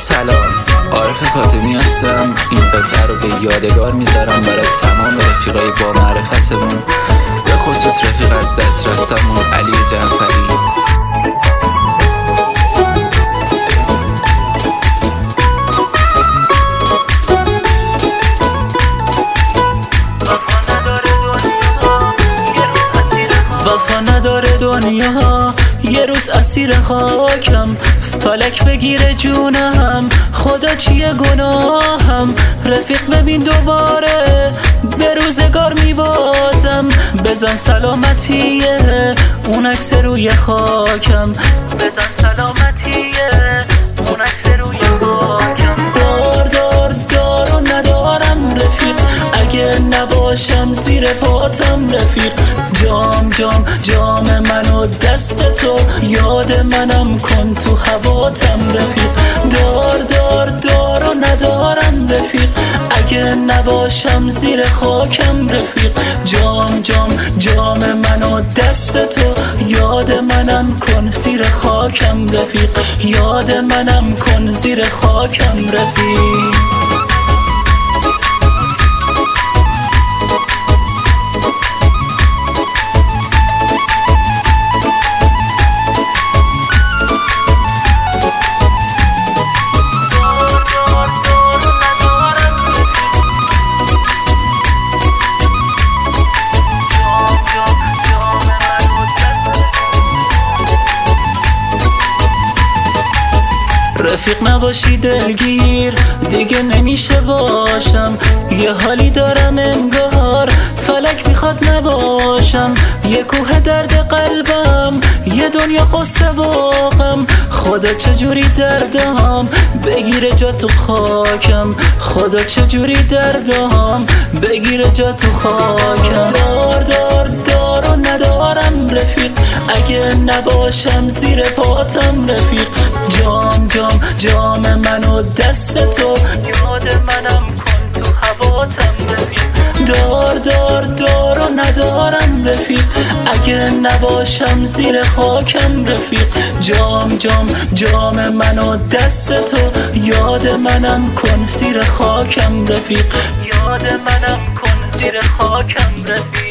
سلام، عارف کاتمی هستم. این قطعه رو به یادگار میذارم برای تمام رفیقای با معرفتمون، به خصوص رفیق از دست رفتمون علی جعفری. وفا نداره دنیا، یه روز اسیر خاکم. فلک بگیره جونم، خدا چیه گناهم. رفیق ببین دوباره به روزگار میبازم. بزن سلامتیه اون عکس روی خاکم. بزن سلامتیه اون عکس روی خاکم. دار و ندارم رفیق، اگه نباشم زیر پاتم رفیق. جام منو دست تو، یاد منم کن تو هواتم رفیق. دار و ندارم رفیق، اگه نباشم زیر خاکم رفیق. جام منو دست تو، یاد منم کن زیر خاکم رفیق. یاد منم کن زیر خاکم رفیق. رفیق نباشی دلگیر دیگه نمیشه باشم. یه حالی دارم انگار فلک میخواد نباشم. یه کوه درد قلبم، یه دنیا قصه و غم. خدا چجوری دردام بگیره جا تو خاکم. خدا چجوری دردام بگیره جا تو خاکم. دار و ندارم رفیق، اگه نباشم زیر پاتم رفیق. جام منو دست تو، یاد منم کن تو هواتم رفیق. دار و ندارم رفیق، اگه نباشم زیر خاکم رفیق. جام منو دست تو، یاد منم کن زیر خاکم رفیق. یاد منم کن زیر خاکم رفیق.